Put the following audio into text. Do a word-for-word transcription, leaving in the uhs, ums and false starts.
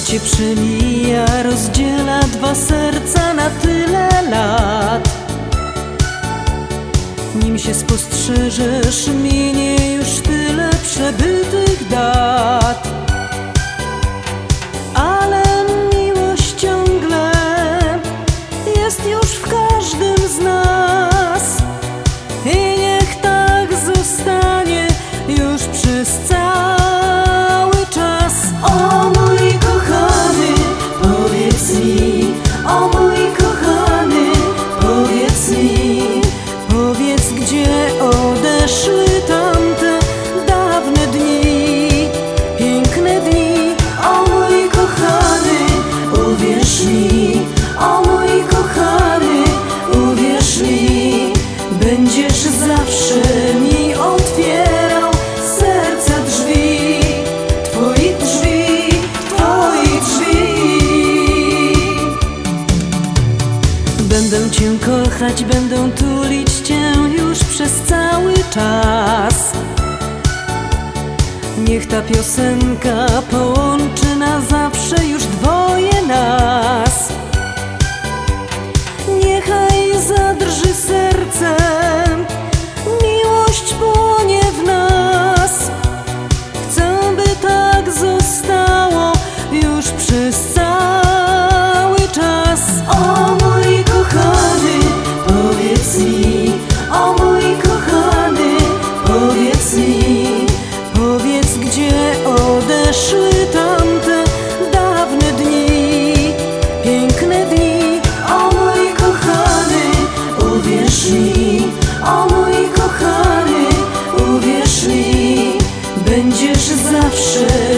Życie przemija, rozdziela dwa serca na tyle lat. Nim się spostrzeżesz, minie już tyle przebytych dat. Ale miłość ciągle jest już w każdym z nas i niech tak zostanie już przez cały czas. O mój kochany, powiedz mi, o mój kochany, powiedz mi, powiedz, gdzie odeszły tamte dawne dni, piękne dni. O mój kochany, uwierz mi, o mój kochany, uwierz mi, będziesz zawsze mi otwierał serca drzwi, twoich drzwi, twoich drzwi. Będę cię kochać, będę tulić cię już przez cały czas. Niech ta piosenka połączy na zawsze już dwoje nas. Niechaj zadrży sercem, miłość płonie w nas. Chcę, by tak zostało już przez cały czas. O mój kochany, powiedz mi, o mój kochany, powiedz mi, powiedz, gdzie odeszły tamte dawne dni, piękne dni. O mój kochany, uwierz mi, o mój kochany, uwierz mi, będziesz zawsze